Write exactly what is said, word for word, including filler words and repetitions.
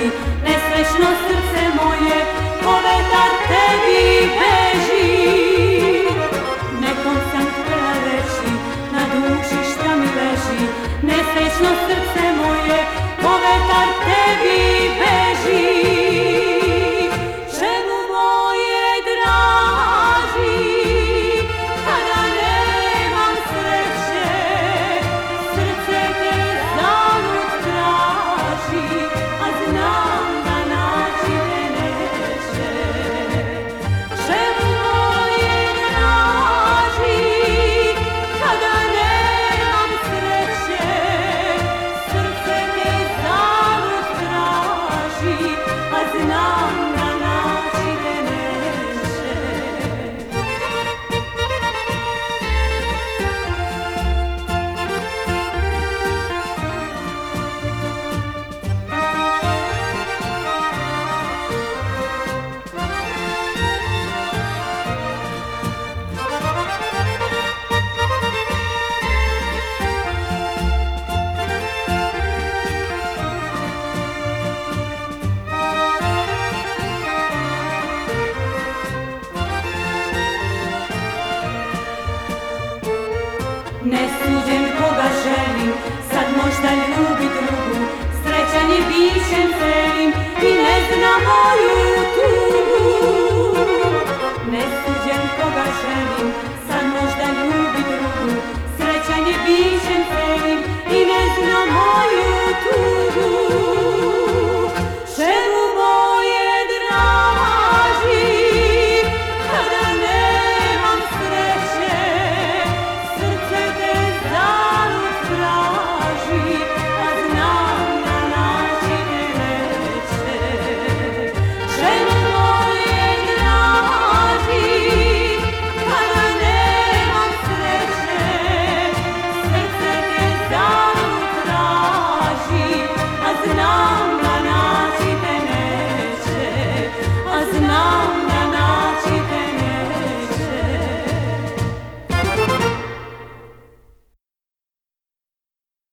naći, nesrećno srce moje, ko vetar tebi beži. Nekom sam htjela reći, na duši šta mi leži, nesrećno srce moje, ko vetar tebi beži. Čemu moje draži, kada nemam sreće, srce te zalud traži, a znam da naći te neće. Čemu moje draži, kada nemam sreće, srce te zalud traži, a znam da naći te neće. Ne suđem koga želim, sad možda ljubi drugu, srećan je bićem celim i ne zna moju tugu. Ne suđem koga želim, sad možda ljubi drugu,